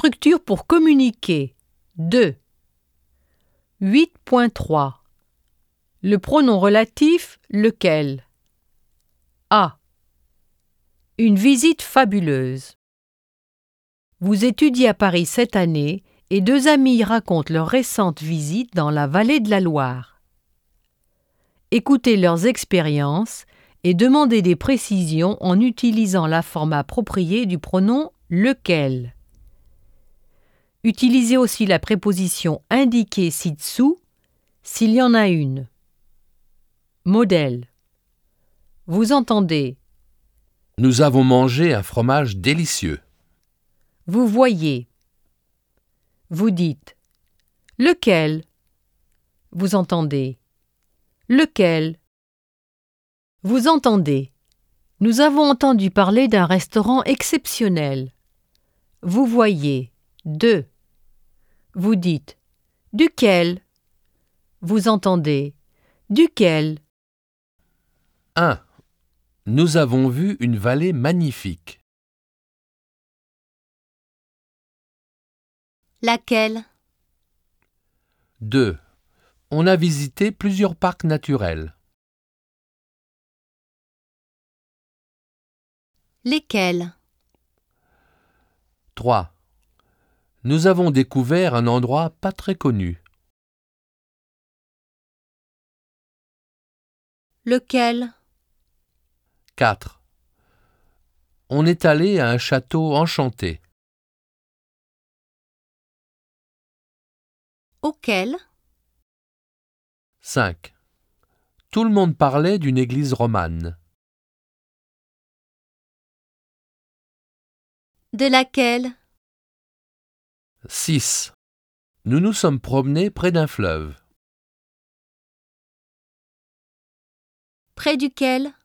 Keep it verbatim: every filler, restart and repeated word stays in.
structure pour communiquer. deux. huit point trois. Le pronom relatif, lequel? A. Une visite fabuleuse. Vous étudiez à Paris cette année et deux amis racontent leur récente visite dans la vallée de la Loire. Écoutez leurs expériences et demandez des précisions en utilisant la forme appropriée du pronom « lequel ». Utilisez aussi la préposition indiquée ci-dessous, s'il y en a une. Modèle. Vous entendez. Nous avons mangé un fromage délicieux. Vous voyez. Vous dites. Lequel? Vous entendez. Lequel? Vous entendez. Nous avons entendu parler d'un restaurant exceptionnel. Vous voyez. Deux. Vous dites. Duquel? Vous entendez. Duquel? un. Nous avons vu une vallée magnifique. Laquelle? deux. On a visité plusieurs parcs naturels. Lesquels? trois. Nous avons découvert un endroit pas très connu. Lequel? quatre. On est allé à un château enchanté. Auquel? cinq. Tout le monde parlait d'une église romane. De laquelle? six. Nous nous sommes promenés près d'un fleuve. Près duquel?